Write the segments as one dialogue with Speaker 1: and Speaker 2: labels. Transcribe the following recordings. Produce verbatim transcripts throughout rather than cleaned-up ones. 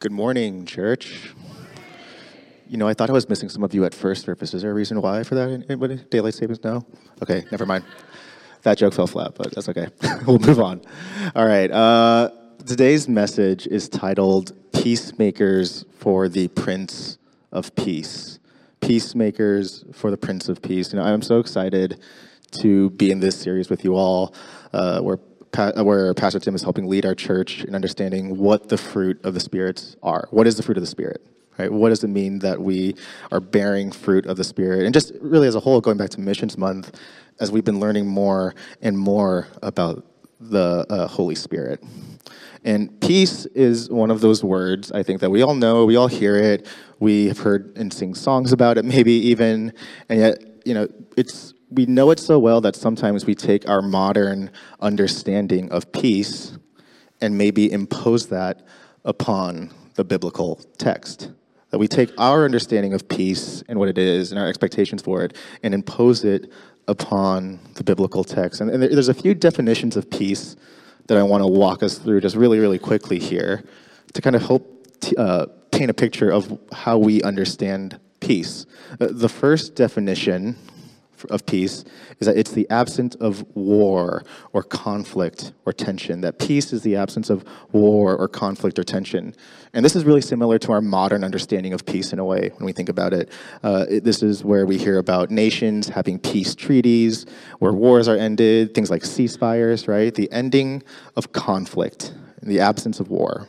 Speaker 1: Good morning, church. You know, I thought I was missing some of you at first service. Is there a reason why for that? Anybody? Daylight savings? No? Okay, never mind. That joke fell flat, but that's okay. We'll move on. All right. Uh, today's message is titled Peacemakers for the Prince of Peace. Peacemakers for the Prince of Peace. You know, I'm so excited to be in this series with you all, uh, where Pa- where Pastor Tim is helping lead our church in understanding what the fruit of the Spirits are. What is the fruit of the Spirit? Right? What does it mean that we are bearing fruit of the Spirit? And just really as a whole, going back to Missions Month, as we've been learning more and more about the uh, Holy Spirit. And peace is one of those words, I think, that we all know, we all hear it, we have heard and sing songs about it, maybe even, and yet, you know, it's we know it so well that sometimes we take our modern understanding of peace and maybe impose that upon the biblical text. That we take our understanding of peace and what it is and our expectations for it and impose it upon the biblical text. And, and there's a few definitions of peace that I want to walk us through just really, really quickly here to kind of help t- uh, paint a picture of how we understand peace. Uh, the first definition of peace is that it's the absence of war or conflict or tension. That peace is the absence of war or conflict or tension. And this is really similar to our modern understanding of peace in a way when we think about it. Uh, it this is where we hear about nations having peace treaties, where wars are ended, things like ceasefires, right? The ending of conflict, the absence of war.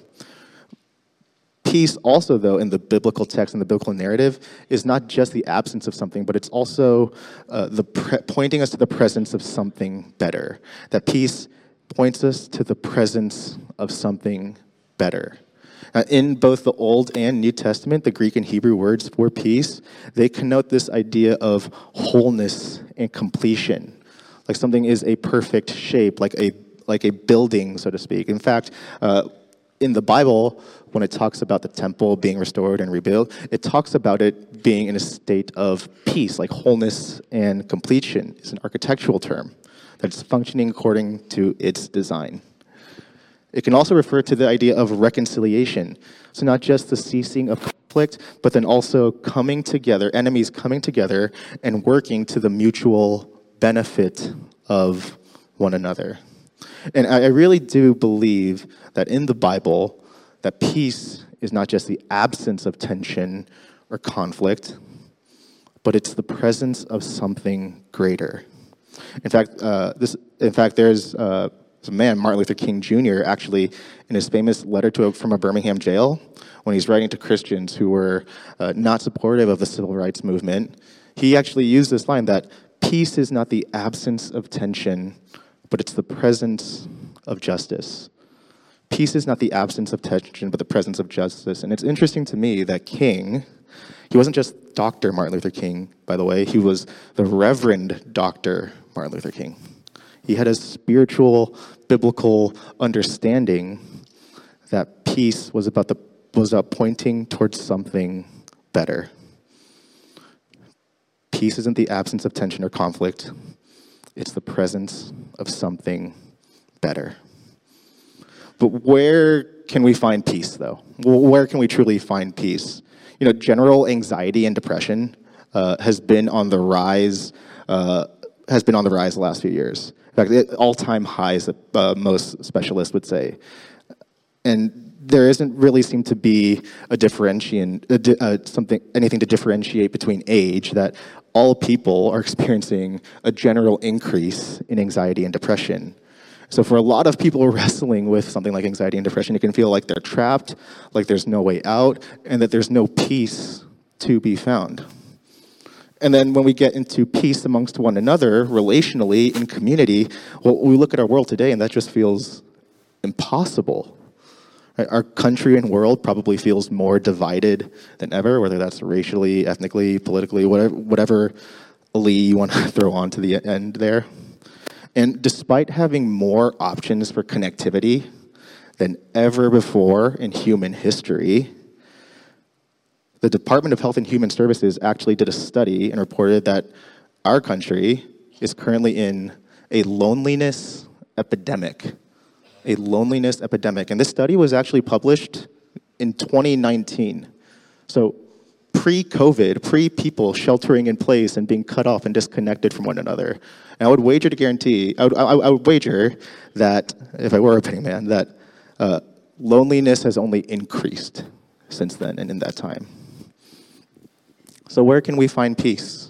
Speaker 1: Peace also, though, in the biblical text and the biblical narrative is not just the absence of something, but it's also uh, the pre- pointing us to the presence of something better. That peace points us to the presence of something better. Uh, in both the Old and New Testament, the Greek and Hebrew words for peace, they connote this idea of wholeness and completion. Like something is a perfect shape, like a like a building, so to speak. In fact, uh, in the Bible, when it talks about the temple being restored and rebuilt, it talks about it being in a state of peace, like wholeness and completion. It's an architectural term that's functioning according to its design. It can also refer to the idea of reconciliation. So not just the ceasing of conflict, but then also coming together, enemies coming together and working to the mutual benefit of one another. And I really do believe that in the Bible, that peace is not just the absence of tension or conflict, but it's the presence of something greater. In fact, uh, this. In fact, there's uh, a man, Martin Luther King Junior, actually, in his famous letter to a, from a Birmingham jail, when he's writing to Christians who were uh, not supportive of the civil rights movement, he actually used this line that peace is not the absence of tension, but it's the presence of justice. Peace is not the absence of tension, but the presence of justice. And it's interesting to me that King, he wasn't just Doctor Martin Luther King, by the way. He was the Reverend Doctor Martin Luther King. He had a spiritual, biblical understanding that peace was about the was about pointing towards something better. Peace isn't the absence of tension or conflict. It's the presence of something better. But where can we find peace, though? Well, where can we truly find peace? You know, general anxiety and depression uh, has been on the rise. Uh, has been on the rise the last few years. In fact, all-time highs, uh, most specialists would say. And there isn't really seem to be a differentiation, uh, uh, something, anything to differentiate between age. That all people are experiencing a general increase in anxiety and depression. So for a lot of people wrestling with something like anxiety and depression, it can feel like they're trapped, like there's no way out, and that there's no peace to be found. And then when we get into peace amongst one another, relationally, in community, well, we look at our world today and that just feels impossible. Right? Our country and world probably feels more divided than ever, whether that's racially, ethnically, politically, whatever, whatever Lee you want to throw on to the end there. And despite having more options for connectivity than ever before in human history, the Department of Health and Human Services actually did a study and reported that our country is currently in a loneliness epidemic. A loneliness epidemic. And this study was actually published in twenty nineteen. So pre-COVID, pre-people sheltering in place and being cut off and disconnected from one another. And I would wager to guarantee, I would, I, I would wager that, if I were a betting man, that uh, loneliness has only increased since then and in that time. So where can we find peace?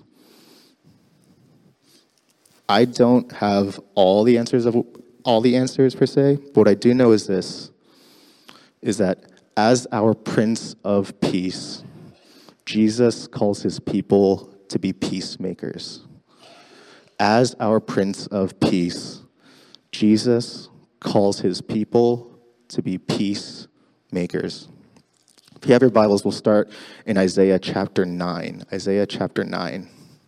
Speaker 1: I don't have all the answers of all the answers per se, but what I do know is this, is that as our Prince of Peace, Jesus calls his people to be peacemakers. As our Prince of Peace, Jesus calls his people to be peacemakers. If you have your Bibles, we'll start in Isaiah chapter nine. Isaiah chapter nine.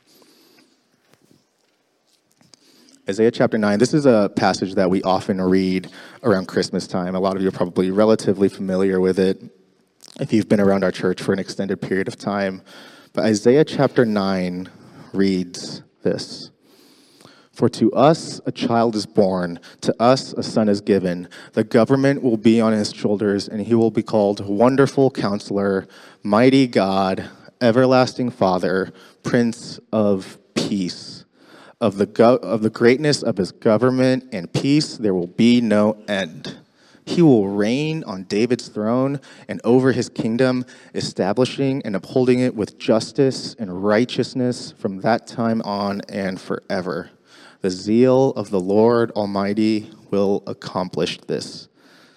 Speaker 1: Isaiah chapter nine, this is a passage that we often read around Christmas time. A lot of you are probably relatively familiar with it if you've been around our church for an extended period of time. But Isaiah chapter nine reads this. For to us a child is born, to us a son is given. The government will be on his shoulders, and he will be called Wonderful Counselor, Mighty God, Everlasting Father, Prince of Peace. Of the go- of the greatness of his government and peace there will be no end. He will reign on David's throne and over his kingdom, establishing and upholding it with justice and righteousness from that time on and forever. The zeal of the Lord Almighty will accomplish this.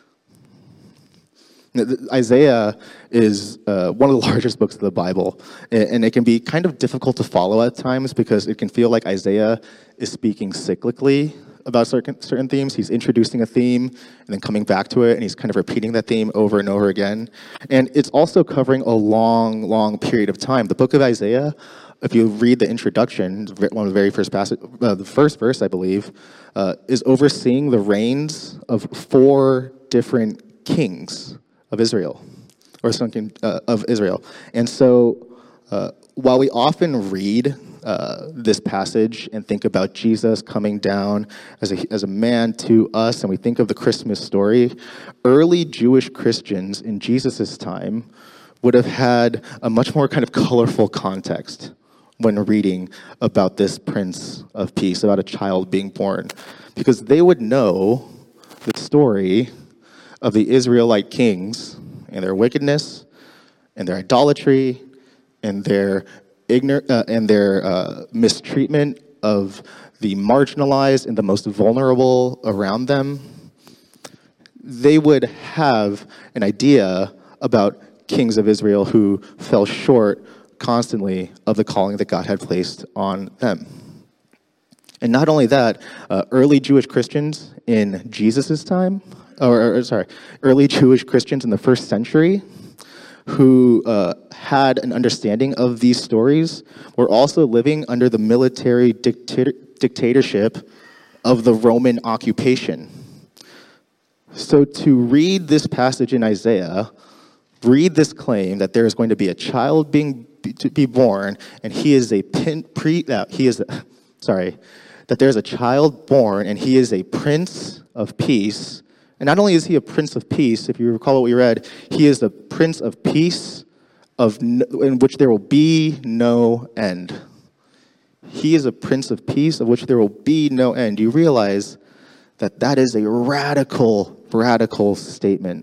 Speaker 1: Isaiah is uh, one of the largest books of the Bible, and it can be kind of difficult to follow at times because it can feel like Isaiah is speaking cyclically about certain, certain themes. He's introducing a theme and then coming back to it, and he's kind of repeating that theme over and over again. And it's also covering a long, long period of time. The book of Isaiah, if you read the introduction, one of the very first passage, uh, the first verse, I believe, uh, is overseeing the reigns of four different kings of Israel, or something uh, of Israel. And so uh, while we often read uh, this passage and think about Jesus coming down as a, as a man to us, and we think of the Christmas story, early Jewish Christians in Jesus' time would have had a much more kind of colorful context when reading about this Prince of Peace, about a child being born, because they would know the story of the Israelite kings and their wickedness and their idolatry and their ignor- uh, and their uh, mistreatment of the marginalized and the most vulnerable around them. They would have an idea about kings of Israel who fell short constantly of the calling that God had placed on them. And not only that, uh, early Jewish Christians in Jesus' time, or, or sorry, early Jewish Christians in the first century who uh, had an understanding of these stories were also living under the military dictator- dictatorship of the Roman occupation. So to read this passage in Isaiah, read this claim that there is going to be a child being to be born, and he is a pin, pre, uh, he is, a, sorry, that there's a child born, and he is a Prince of Peace. And not only is he a Prince of Peace, if you recall what we read, he is the Prince of Peace of no, in which there will be no end. He is a Prince of Peace of which there will be no end. You realize that that is a radical, radical statement.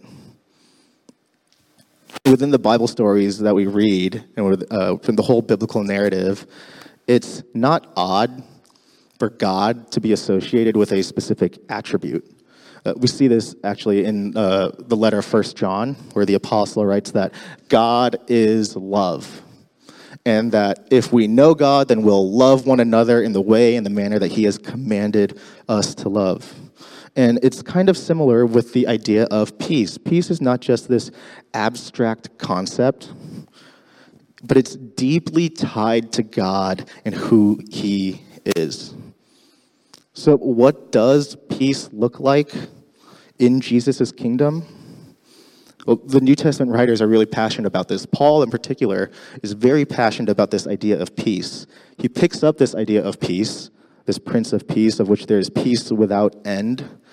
Speaker 1: Within the Bible stories that we read, and uh, from the whole biblical narrative, it's not odd for God to be associated with a specific attribute. Uh, we see this actually in uh, the letter of First John, where the apostle writes that God is love, and that if we know God, then we'll love one another in the way and the manner that he has commanded us to love. And it's kind of similar with the idea of peace. Peace is not just this abstract concept, but it's deeply tied to God and who he is. So what does peace look like in Jesus' kingdom? Well, the New Testament writers are really passionate about this. Paul, in particular, is very passionate about this idea of peace. He picks up this idea of peace, this Prince of Peace, of which there is peace without end,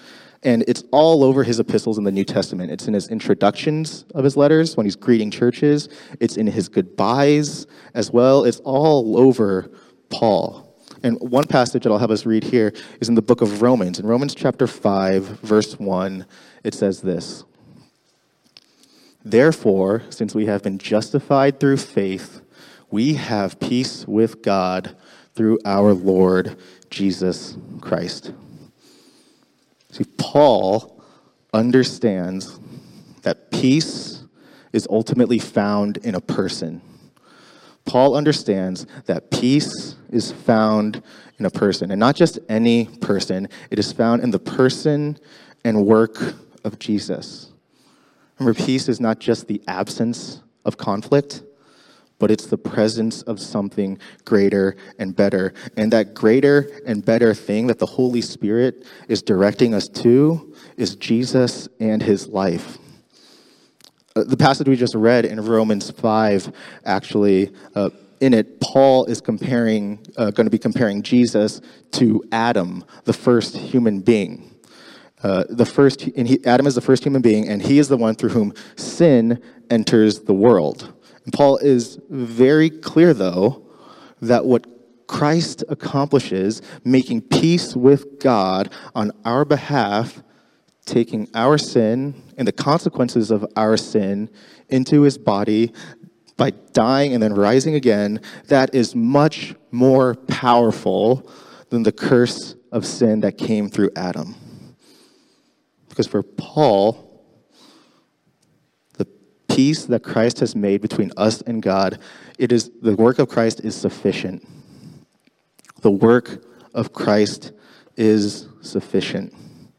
Speaker 1: And it's all over his epistles in the New Testament. It's in his introductions of his letters when he's greeting churches. It's in his goodbyes as well. It's all over Paul. And one passage that I'll have us read here is in the book of Romans. In Romans chapter five, verse one, it says this: "Therefore, since we have been justified through faith, we have peace with God through our Lord Jesus Christ." See, Paul understands that peace is ultimately found in a person. Paul understands that peace is found in a person, and not just any person. It is found in the person and work of Jesus. Remember, peace is not just the absence of conflict, but it's the presence of something greater and better. And that greater and better thing that the Holy Spirit is directing us to is Jesus and his life. Uh, the passage we just read in Romans five, actually, uh, in it, Paul is comparing, uh, going to be comparing Jesus to Adam, the first human being. Uh, the first, and he, Adam is the first human being, and he is the one through whom sin enters the world. And Paul is very clear, though, that what Christ accomplishes, making peace with God on our behalf, taking our sin and the consequences of our sin into his body by dying and then rising again, that is much more powerful than the curse of sin that came through Adam. Because for Paul, the peace that Christ has made between us and God, it is the work of Christ is sufficient. The work of Christ is sufficient.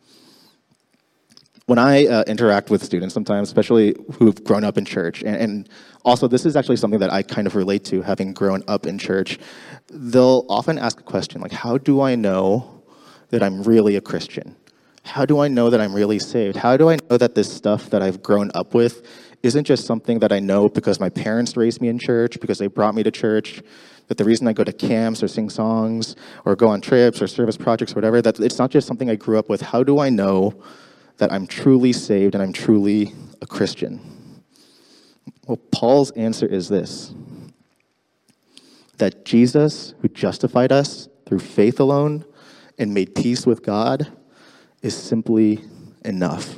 Speaker 1: When I uh, interact with students sometimes, especially who've grown up in church, and, and also this is actually something that I kind of relate to, having grown up in church, they'll often ask a question like, how do I know that I'm really a Christian? How do I know that I'm really saved? How do I know that this stuff that I've grown up with isn't just something that I know because my parents raised me in church, because they brought me to church, that the reason I go to camps or sing songs or go on trips or service projects or whatever, that it's not just something I grew up with. How do I know that I'm truly saved and I'm truly a Christian? Well, Paul's answer is this: that Jesus, who justified us through faith alone and made peace with God, is simply enough.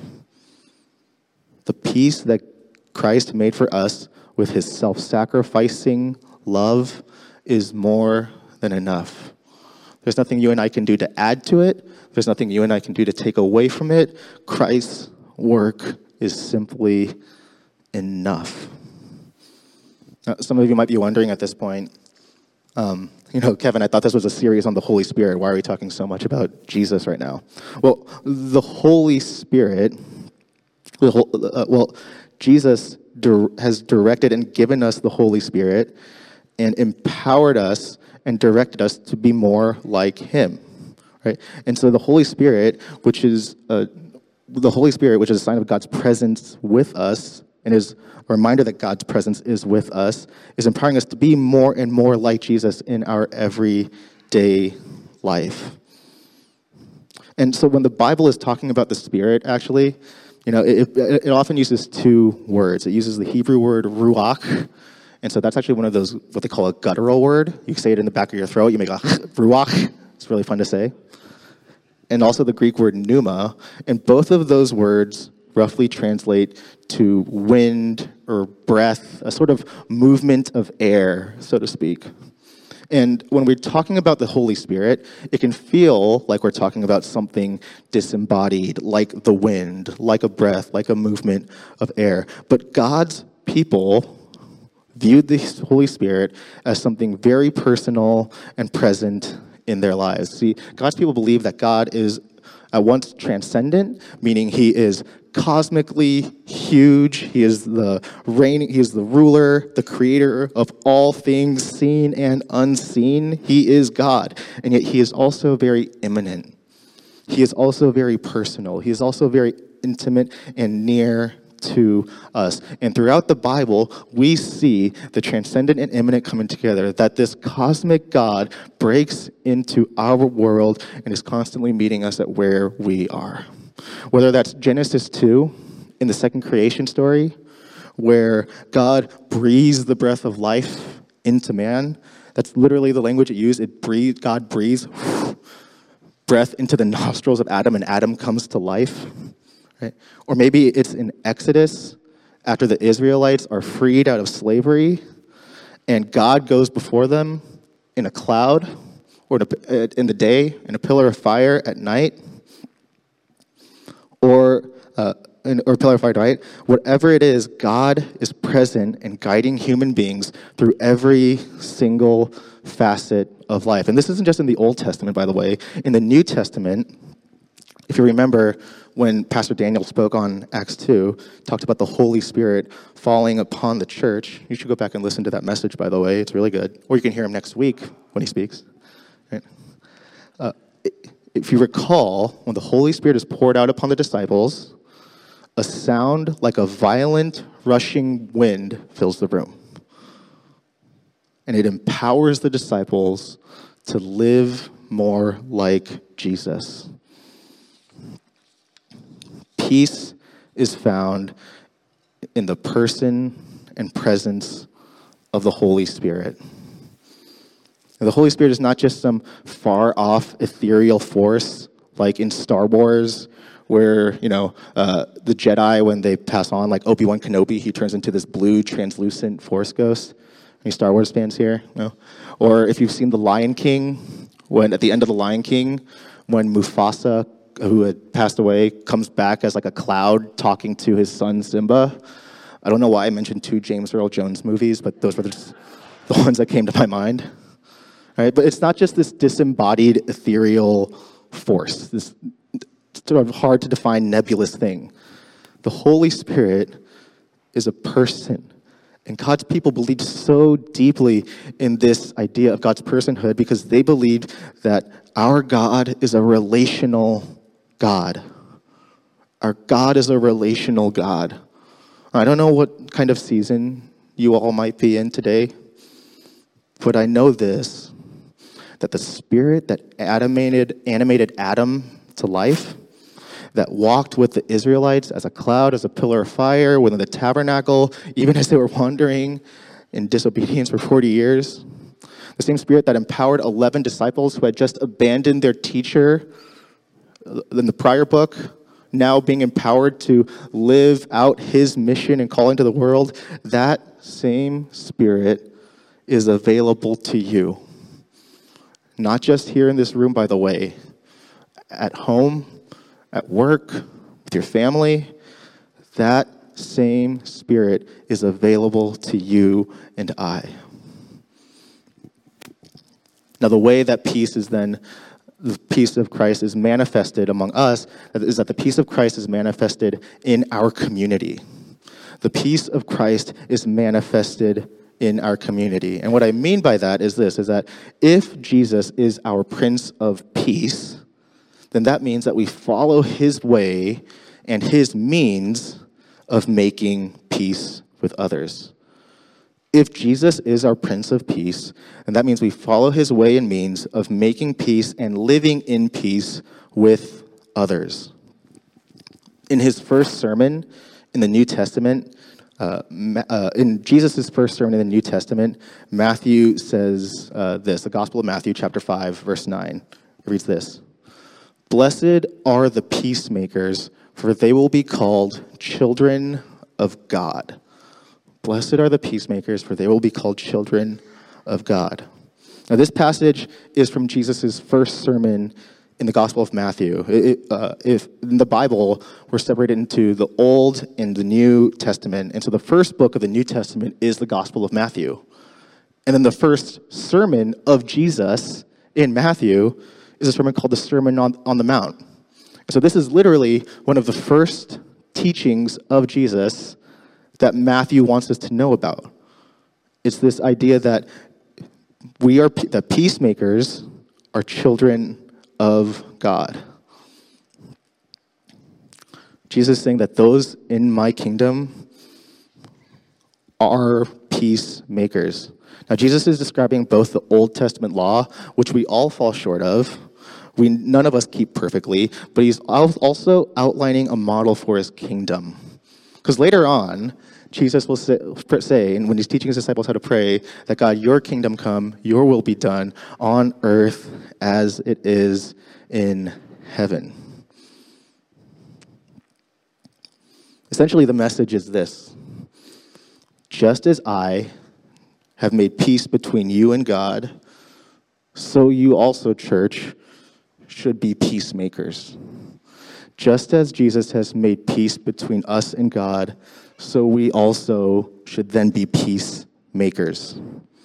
Speaker 1: The peace that Christ made for us with his self-sacrificing love is more than enough. There's nothing you and I can do to add to it. There's nothing you and I can do to take away from it. Christ's work is simply enough. Now, some of you might be wondering at this point, um, you know, Kevin, I thought this was a series on the Holy Spirit. Why are we talking so much about Jesus right now? Well, the Holy Spirit, the whole, uh, well, Jesus dir- has directed and given us the Holy Spirit and empowered us and directed us to be more like him, right? And so the Holy Spirit, which is uh, the Holy Spirit, which is a sign of God's presence with us, and is a reminder that God's presence is with us, is empowering us to be more and more like Jesus in our everyday life. And so when the Bible is talking about the Spirit, actually, you know, it, it, it often uses two words. It uses the Hebrew word ruach, and so that's actually one of those, what they call a guttural word. You say it in the back of your throat, you make a ruach. It's really fun to say. And also the Greek word pneuma, and both of those words roughly translate to wind or breath, a sort of movement of air, so to speak. And when we're talking about the Holy Spirit, it can feel like we're talking about something disembodied, like the wind, like a breath, like a movement of air. But God's people viewed the Holy Spirit as something very personal and present in their lives. See, God's people believe that God is at once transcendent, meaning he is cosmically huge. He is the reigning, he is the ruler, the creator of all things seen and unseen. He is God, and yet he is also very immanent. He is also very personal. He is also very intimate and near to us. And throughout the Bible, we see the transcendent and immanent coming together, that this cosmic God breaks into our world and is constantly meeting us at where we are. Whether that's Genesis two in the second creation story, where God breathes the breath of life into man. That's literally the language it used. It breathed, God breathes breath into the nostrils of Adam, and Adam comes to life. Right? Or maybe it's in Exodus, after the Israelites are freed out of slavery, and God goes before them in a cloud, or in the day, in a pillar of fire at night, or uh, in, or pillar of fire, right? Whatever it is, God is present and guiding human beings through every single facet of life. And this isn't just in the Old Testament, by the way. In the New Testament, if you remember when Pastor Daniel spoke on Acts two, talked about the Holy Spirit falling upon the church. You should go back and listen to that message, by the way. It's really good. Or you can hear him next week when he speaks. Right? Uh, if you recall, when the Holy Spirit is poured out upon the disciples, a sound like a violent rushing wind fills the room. And it empowers the disciples to live more like Jesus. Peace is found in the person and presence of the Holy Spirit. And the Holy Spirit is not just some far-off ethereal force like in Star Wars, where, you know, uh, the Jedi, when they pass on, like Obi-Wan Kenobi, he turns into this blue, translucent Force ghost. Any Star Wars fans here? No? Or if you've seen The Lion King, when at the end of The Lion King, when Mufasa, who had passed away, comes back as like a cloud talking to his son Simba. I don't know why I mentioned two James Earl Jones movies, but those were the, the ones that came to my mind. All right? But it's not just this disembodied, ethereal force, this sort of hard to define nebulous thing. The Holy Spirit is a person. And God's people believed so deeply in this idea of God's personhood because they believed that our God is a relational God. Our God is a relational God. I don't know what kind of season you all might be in today, but I know this, that the Spirit that animated, animated Adam to life, that walked with the Israelites as a cloud, as a pillar of fire, within the tabernacle, even as they were wandering in disobedience for forty years. The same Spirit that empowered eleven disciples who had just abandoned their teacher in the prior book, now being empowered to live out his mission and calling to the world, that same Spirit is available to you. Not just here in this room, by the way, at home, at work, with your family, that same Spirit is available to you and I. Now, the way that peace is then, the peace of Christ is manifested among us, is that the peace of Christ is manifested in our community. The peace of Christ is manifested in our community. And what I mean by that is this, is that if Jesus is our Prince of Peace, then that means that we follow his way and his means of making peace with others. If Jesus is our Prince of Peace, then that means we follow his way and means of making peace and living in peace with others. In his first sermon in the New Testament, uh, uh, in Jesus' first sermon in the New Testament, Matthew says uh, this, the Gospel of Matthew, chapter five, verse nine. It reads this: "Blessed are the peacemakers, for they will be called children of God." Blessed are the peacemakers, for they will be called children of God. Now, this passage is from Jesus' first sermon in the Gospel of Matthew. It, uh, if in the Bible, we're separated into the Old and the New Testament. And so the first book of the New Testament is the Gospel of Matthew. And then the first sermon of Jesus in Matthew is a sermon called the Sermon on, on the Mount. So this is literally one of the first teachings of Jesus that Matthew wants us to know about. It's this idea that we are, that peacemakers are children of God. Jesus is saying that those in my kingdom are peacemakers. Now, Jesus is describing both the Old Testament law, which we all fall short of, We none of us keep perfectly, but he's also outlining a model for his kingdom. Because later on, Jesus will say, say, and when he's teaching his disciples how to pray, that God, your kingdom come, your will be done on earth as it is in heaven. Essentially, the message is this: just as I have made peace between you and God, so you also, church, should be peacemakers. Just as Jesus has made peace between us and God, so we also should then be peacemakers.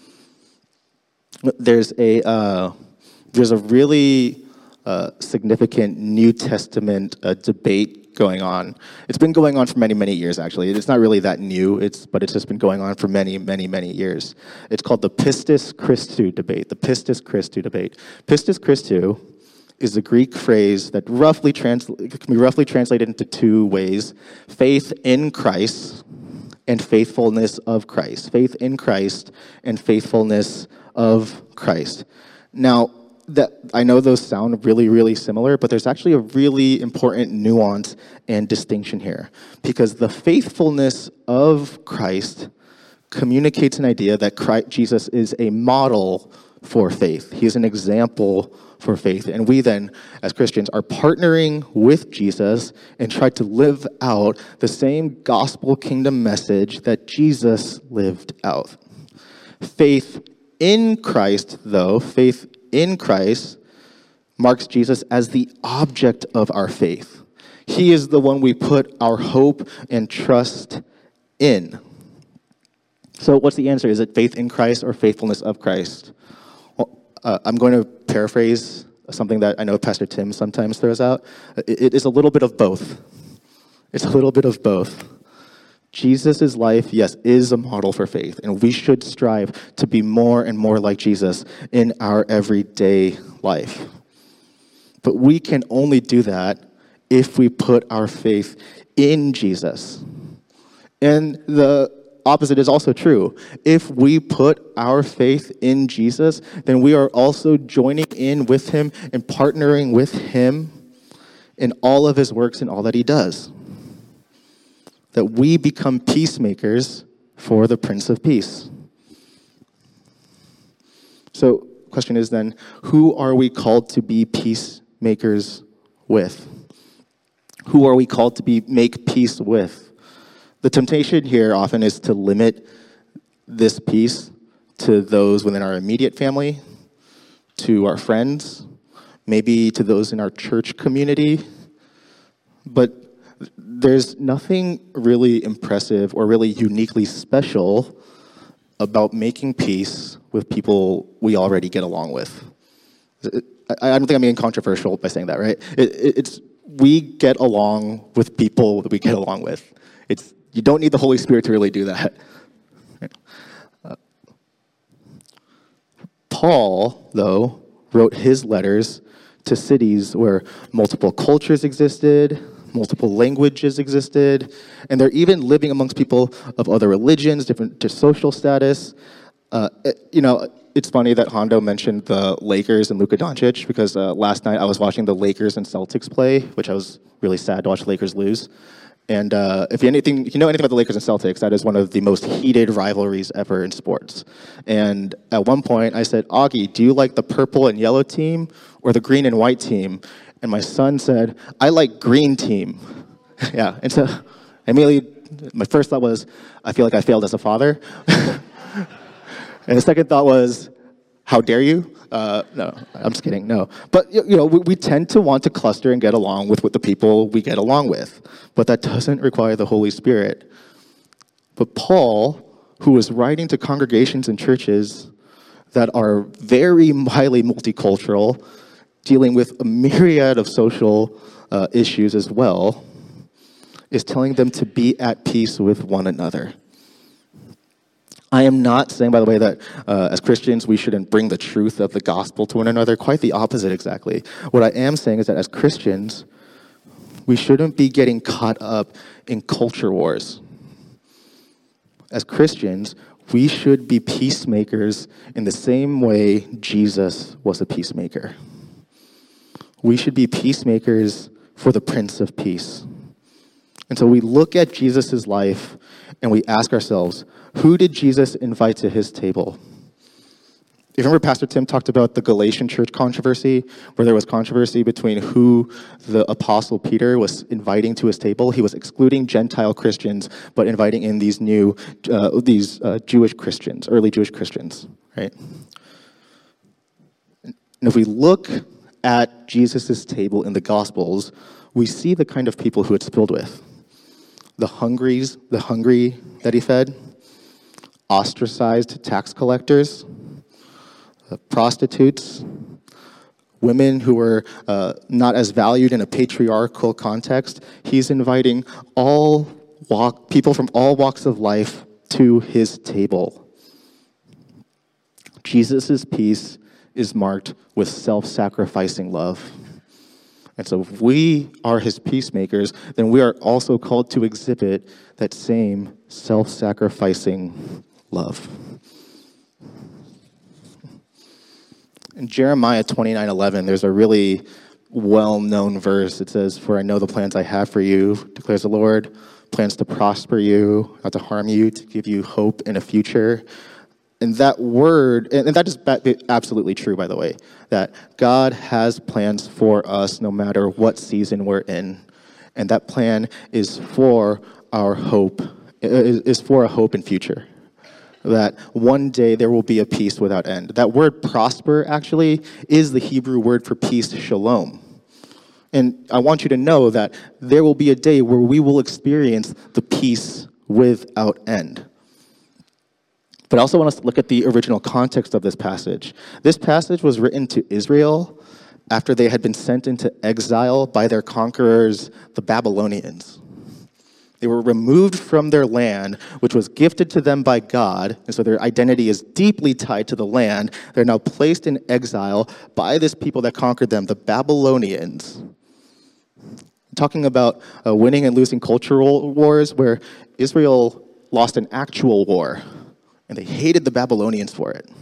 Speaker 1: There's a uh, there's a really uh, significant New Testament uh, debate going on. It's been going on for many, many years, actually. It's not really that new, it's but it's just been going on for many, many, many years. It's called the Pistis Christou debate, the Pistis Christou debate. Pistis Christou is a Greek phrase that roughly trans- can be roughly translated into two ways: faith in Christ and faithfulness of Christ. Faith in Christ and faithfulness of Christ. Now, that I know those sound really, really similar, but there's actually a really important nuance and distinction here, because the faithfulness of Christ communicates an idea that Christ, Jesus is a model for faith. He is an example for faith. And we then, as Christians, are partnering with Jesus and try to live out the same gospel kingdom message that Jesus lived out. Faith in Christ, though, faith in Christ marks Jesus as the object of our faith. He is the one we put our hope and trust in. So what's the answer? Is it faith in Christ or faithfulness of Christ? Well, uh, I'm going to paraphrase something that I know Pastor Tim sometimes throws out. It, it is a little bit of both. It's a little bit of both. Jesus' life, yes, is a model for faith, and we should strive to be more and more like Jesus in our everyday life. But we can only do that if we put our faith in Jesus. And the opposite is also true. If we put our faith in Jesus, then we are also joining in with him and partnering with him in all of his works and all that he does. That we become peacemakers for the Prince of Peace. So, question is then, who are we called to be peacemakers with? Who are we called to be make peace with? The temptation here often is to limit this peace to those within our immediate family, to our friends, maybe to those in our church community. But there's nothing really impressive or really uniquely special about making peace with people we already get along with. I don't think I'm being controversial by saying that, right? It's we get along with people that we get along with. It's you don't need the Holy Spirit to really do that. Uh, Paul, though, wrote his letters to cities where multiple cultures existed, multiple languages existed, and they're even living amongst people of other religions, different social status. Uh, it, you know, it's funny that Hondo mentioned the Lakers and Luka Doncic, because uh, last night I was watching the Lakers and Celtics play, which I was really sad to watch the Lakers lose. And uh, if you anything, if you know anything about the Lakers and Celtics, that is one of the most heated rivalries ever in sports. And at one point, I said, Augie, do you like the purple and yellow team or the green and white team? And my son said, I like green team. Yeah, and so immediately, my first thought was, I feel like I failed as a father. And the second thought was, how dare you? Uh, no, I'm just kidding, no. But, you know, we, we tend to want to cluster and get along with, with the people we get along with. But that doesn't require the Holy Spirit. But Paul, who was writing to congregations and churches that are very highly multicultural, dealing with a myriad of social uh, issues as well, is telling them to be at peace with one another. I am not saying, by the way, that uh, as Christians we shouldn't bring the truth of the gospel to one another. Quite the opposite, exactly. What I am saying is that as Christians, we shouldn't be getting caught up in culture wars. As Christians, we should be peacemakers in the same way Jesus was a peacemaker. We should be peacemakers for the Prince of Peace. And so we look at Jesus' life and we ask ourselves, who did Jesus invite to his table? You remember Pastor Tim talked about the Galatian church controversy, where there was controversy between who the Apostle Peter was inviting to his table. He was excluding Gentile Christians, but inviting in these new, uh, these uh, Jewish Christians, early Jewish Christians, right? And if we look at Jesus' table in the Gospels, we see the kind of people who it's filled with. The hungries, the hungry that he fed, ostracized tax collectors, prostitutes, women who were uh, not as valued in a patriarchal context. He's inviting all walk, people from all walks of life to his table. Jesus' peace is marked with self-sacrificing love. And so if we are his peacemakers, then we are also called to exhibit that same self-sacrificing love. In Jeremiah twenty-nine eleven, there's a really well-known verse. It says, "For I know the plans I have for you, declares the Lord, plans to prosper you, not to harm you, to give you hope in a future." And that word, and that is absolutely true, by the way, that God has plans for us no matter what season we're in. And that plan is for our hope, is for a hope in future. That one day there will be a peace without end. That word prosper actually is the Hebrew word for peace, shalom. And I want you to know that there will be a day where we will experience the peace without end. But I also want us to look at the original context of this passage. This passage was written to Israel after they had been sent into exile by their conquerors, the Babylonians. They were removed from their land, which was gifted to them by God, and so their identity is deeply tied to the land. They're now placed in exile by this people that conquered them, the Babylonians. Talking about uh, winning and losing cultural wars, where Israel lost an actual war, and they hated the Babylonians for it.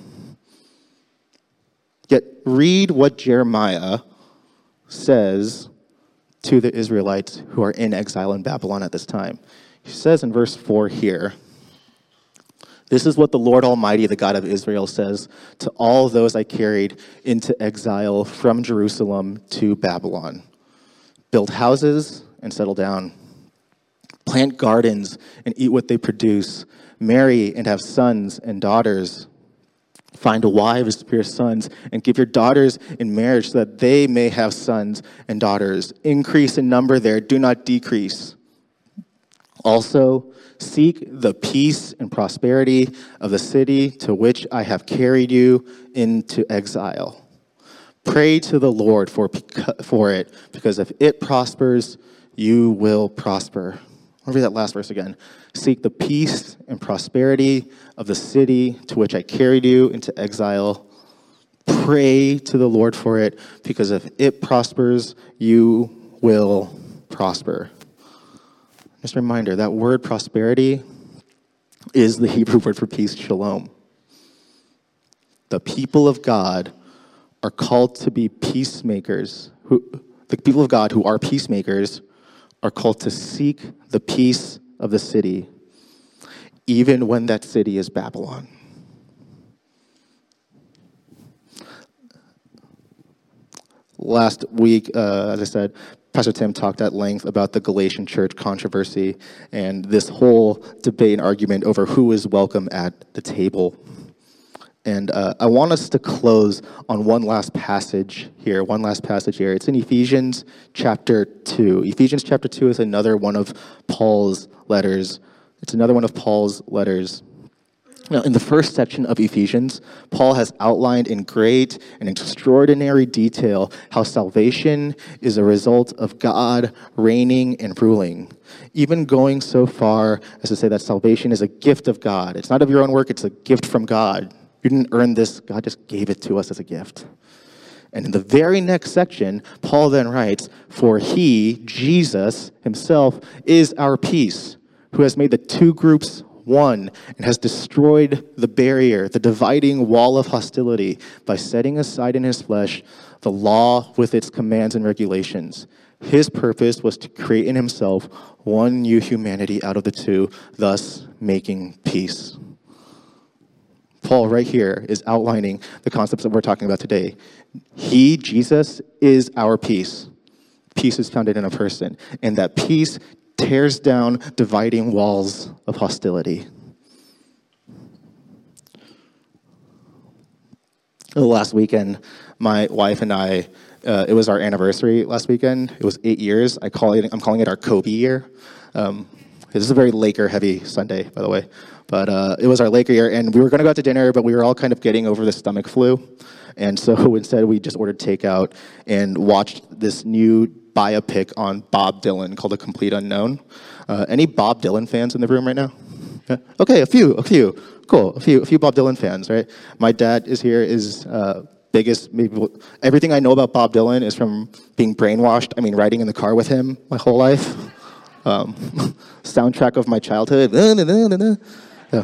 Speaker 1: Yet read what Jeremiah says to the Israelites who are in exile in Babylon at this time. He says in verse four here, "This is what the Lord Almighty, the God of Israel, says to all those I carried into exile from Jerusalem to Babylon. Build houses and settle down. Plant gardens and eat what they produce. Marry and have sons and daughters. Find wives for your sons and give your daughters in marriage so that they may have sons and daughters. Increase in number there, do not decrease. Also, seek the peace and prosperity of the city to which I have carried you into exile. Pray to the Lord for, for it, because if it prospers, you will prosper." I'll read that last verse again. "Seek the peace and prosperity of the city to which I carried you into exile. Pray to the Lord for it, because if it prospers, you will prosper." Just a reminder, that word prosperity is the Hebrew word for peace, shalom. The people of God are called to be peacemakers. Who, the people of God who are peacemakers are called to seek the peace of the city, even when that city is Babylon. Last week, uh, as I said, Pastor Tim talked at length about the Galatian church controversy and this whole debate and argument over who is welcome at the table. And uh, I want us to close on one last passage here, one last passage here. It's in Ephesians chapter two. Ephesians chapter two is another one of Paul's letters. It's another one of Paul's letters. Now, in the first section of Ephesians, Paul has outlined in great and extraordinary detail how salvation is a result of God reigning and ruling, even going so far as to say that salvation is a gift of God. It's not of your own work, it's a gift from God. You didn't earn this, God just gave it to us as a gift. And in the very next section, Paul then writes, "For he, Jesus himself, is our peace, who has made the two groups won and has destroyed the barrier, the dividing wall of hostility by setting aside in his flesh the law with its commands and regulations. His purpose was to create in himself one new humanity out of the two, thus making peace. Paul right here is outlining the concepts that we're talking about today. He, Jesus, is our peace. Peace is founded in a person, and that peace tears down dividing walls of hostility. Last weekend, my wife and I, uh, it was our anniversary last weekend. It was eight years. I call it, I'm calling it our Kobe year. Um, this is a very Laker-heavy Sunday, by the way. But uh, it was our Laker year, and we were going to go out to dinner, but we were all kind of getting over the stomach flu. And so instead, we just ordered takeout and watched this new biopic on Bob Dylan called A Complete Unknown. Uh, any Bob Dylan fans in the room right now? Yeah? Okay, a few, a few. Cool, a few, a few Bob Dylan fans, right? My dad is here, is uh, biggest, maybe, everything I know about Bob Dylan is from being brainwashed. I mean, riding in the car with him my whole life. Um, soundtrack of my childhood. Yeah.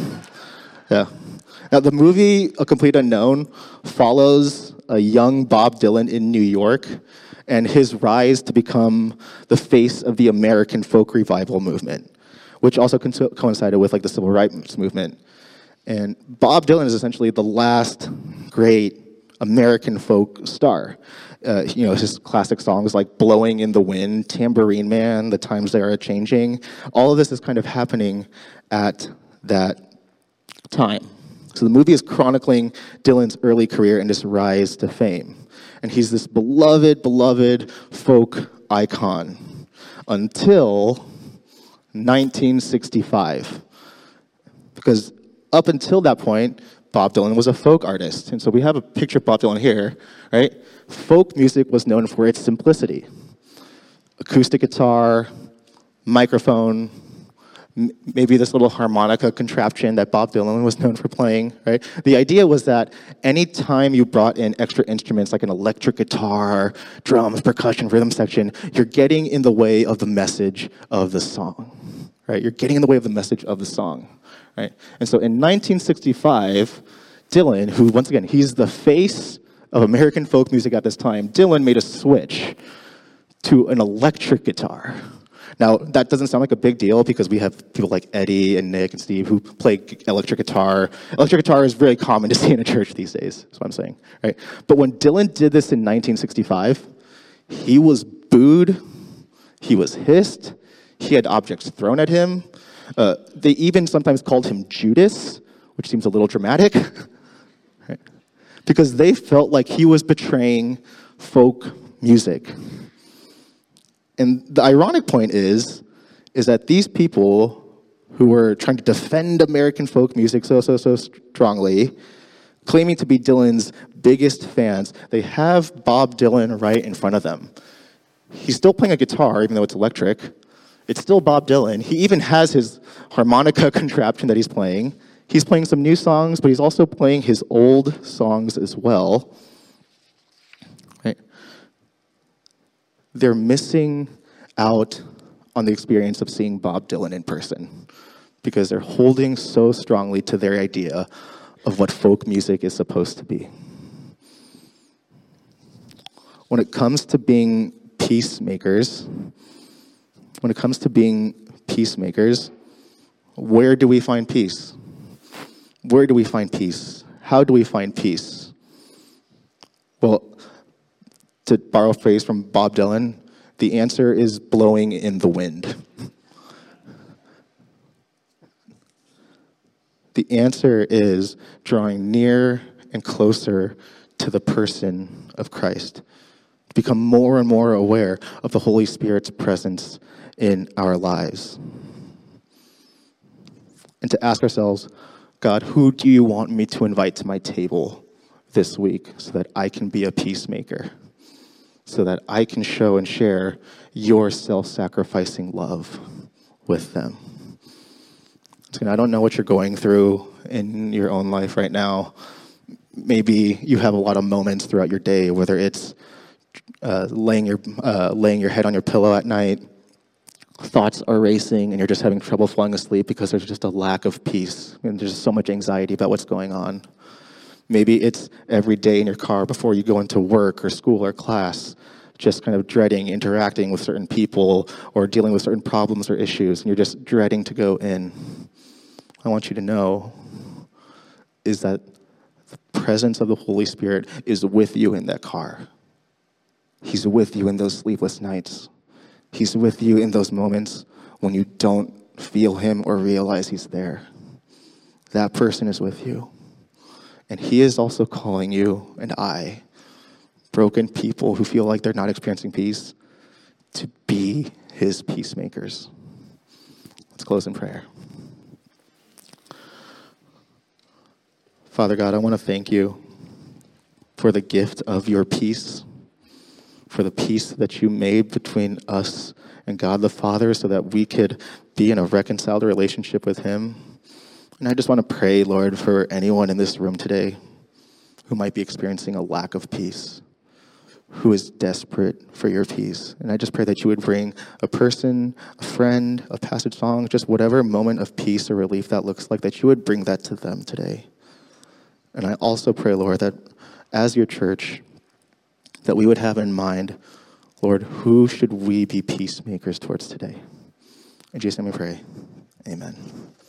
Speaker 1: Yeah. Now, the movie A Complete Unknown follows a young Bob Dylan in New York and his rise to become the face of the American folk revival movement, which also co- coincided with like the civil rights movement. And Bob Dylan is essentially the last great American folk star. Uh, you know, his classic songs like Blowing in the Wind, Tambourine Man, The Times They Are A-Changing, all of this is kind of happening at that time. So the movie is chronicling Dylan's early career and his rise to fame. And he's this beloved, beloved folk icon until nineteen sixty-five. Because up until that point, Bob Dylan was a folk artist. And so we have a picture of Bob Dylan here, right? Folk music was known for its simplicity. Acoustic guitar, microphone, maybe this little harmonica contraption that Bob Dylan was known for playing, right? The idea was that anytime you brought in extra instruments like an electric guitar, drums, percussion, rhythm section, you're getting in the way of the message of the song, right? You're getting in the way of the message of the song, right? And so in nineteen sixty-five, Dylan, who once again, he's the face of American folk music at this time, Dylan made a switch to an electric guitar. Now, that doesn't sound like a big deal because we have people like Eddie and Nick and Steve who play electric guitar. Electric guitar is very common to see in a church these days, that's what I'm saying, right? But when Dylan did this in nineteen sixty-five, he was booed, he was hissed, he had objects thrown at him. Uh, they even sometimes called him Judas, which seems a little dramatic, right? Because they felt like he was betraying folk music. And the ironic point is, is that these people who were trying to defend American folk music so, so, so strongly, claiming to be Dylan's biggest fans, they have Bob Dylan right in front of them. He's still playing a guitar, even though it's electric. It's still Bob Dylan. He even has his harmonica contraption that he's playing. He's playing some new songs, but he's also playing his old songs as well. Right? They're missing out on the experience of seeing Bob Dylan in person because they're holding so strongly to their idea of what folk music is supposed to be. When it comes to being peacemakers, when it comes to being peacemakers, where do we find peace? Where do we find peace? How do we find peace? Well, to borrow a phrase from Bob Dylan, the answer is blowing in the wind. The answer is drawing near and closer to the person of Christ. Become more and more aware of the Holy Spirit's presence in our lives. And to ask ourselves, God, who do you want me to invite to my table this week so that I can be a peacemaker? So that I can show and share your self-sacrificing love with them. I don't know what you're going through in your own life right now. Maybe you have a lot of moments throughout your day, whether it's uh, laying your uh, laying your head on your pillow at night, thoughts are racing and you're just having trouble falling asleep because there's just a lack of peace and there's so much anxiety about what's going on. Maybe it's every day in your car before you go into work or school or class, just kind of dreading interacting with certain people or dealing with certain problems or issues, and you're just dreading to go in. I want you to know is that the presence of the Holy Spirit is with you in that car. He's with you in those sleepless nights. He's with you in those moments when you don't feel him or realize he's there. That person is with you. And he is also calling you and I, broken people who feel like they're not experiencing peace, to be his peacemakers. Let's close in prayer. Father God, I want to thank you for the gift of your peace, for the peace that you made between us and God the Father so that we could be in a reconciled relationship with him. And I just want to pray, Lord, for anyone in this room today who might be experiencing a lack of peace, who is desperate for your peace. And I just pray that you would bring a person, a friend, a passage song, just whatever moment of peace or relief that looks like, that you would bring that to them today. And I also pray, Lord, that as your church, that we would have in mind, Lord, who should we be peacemakers towards today? In Jesus' name we pray. Amen.